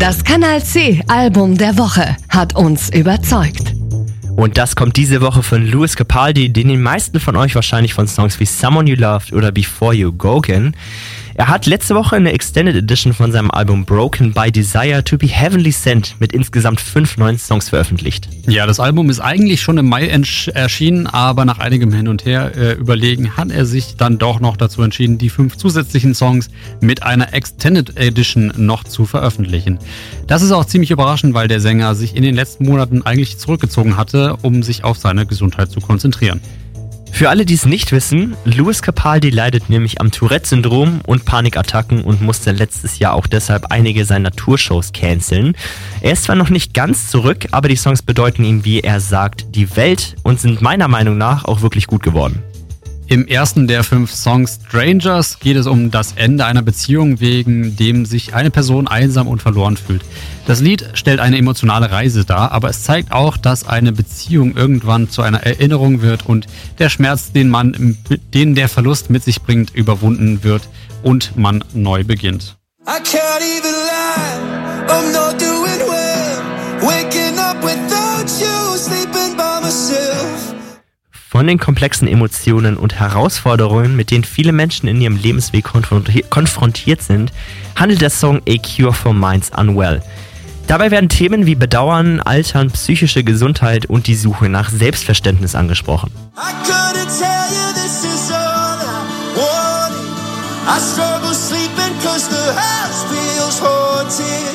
Das Kanal C Album der Woche hat uns überzeugt. Und das kommt diese Woche von Lewis Capaldi, den die meisten von euch wahrscheinlich von Songs wie Someone You Loved oder Before You Go kennen. Er hat letzte Woche eine Extended Edition von seinem Album Broken by Desire to be Heavenly Sent mit insgesamt 5 neuen Songs veröffentlicht. Ja, das Album ist eigentlich schon im Mai erschienen, aber nach einigem Hin und Her überlegen hat er sich dann doch noch dazu entschieden, die 5 zusätzlichen Songs mit einer Extended Edition noch zu veröffentlichen. Das ist auch ziemlich überraschend, weil der Sänger sich in den letzten Monaten eigentlich zurückgezogen hatte, um sich auf seine Gesundheit zu konzentrieren. Für alle, die es nicht wissen, Lewis Capaldi leidet nämlich am Tourette-Syndrom und Panikattacken und musste letztes Jahr auch deshalb einige seiner Tourshows canceln. Er ist zwar noch nicht ganz zurück, aber die Songs bedeuten ihm, wie er sagt, die Welt und sind meiner Meinung nach auch wirklich gut geworden. Im ersten der 5 Songs Strangers geht es um das Ende einer Beziehung, wegen dem sich eine Person einsam und verloren fühlt. Das Lied stellt eine emotionale Reise dar, aber es zeigt auch, dass eine Beziehung irgendwann zu einer Erinnerung wird und der Schmerz, den der Verlust mit sich bringt, überwunden wird und man neu beginnt. I can't even lie, I'm not doing well, waking up without you, sleeping by myself. Von den komplexen Emotionen und Herausforderungen, mit denen viele Menschen in ihrem Lebensweg konfrontiert sind, handelt der Song A Cure for Minds Unwell. Dabei werden Themen wie Bedauern, Altern, psychische Gesundheit und die Suche nach Selbstverständnis angesprochen. I couldn't tell you this is all I wanted. I struggle sleeping 'cause the house feels haunted.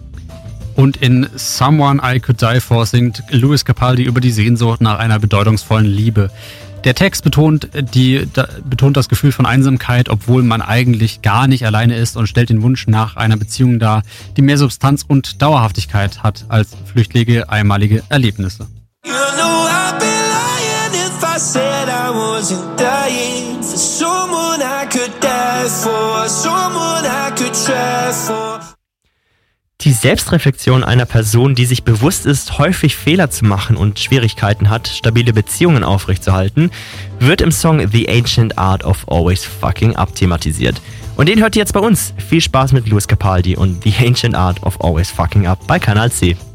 Und in Someone I Could Die For singt Lewis Capaldi über die Sehnsucht nach einer bedeutungsvollen Liebe. Der Text betont das Gefühl von Einsamkeit, obwohl man eigentlich gar nicht alleine ist, und stellt den Wunsch nach einer Beziehung dar, die mehr Substanz und Dauerhaftigkeit hat als flüchtige, einmalige Erlebnisse. You know I'd be lying if I said I wasn't dying for someone I could die for, someone I could try for. Die Selbstreflexion einer Person, die sich bewusst ist, häufig Fehler zu machen und Schwierigkeiten hat, stabile Beziehungen aufrechtzuerhalten, wird im Song The Ancient Art of Always Fucking Up thematisiert. Und den hört ihr jetzt bei uns. Viel Spaß mit Lewis Capaldi und The Ancient Art of Always Fucking Up bei Kanal C.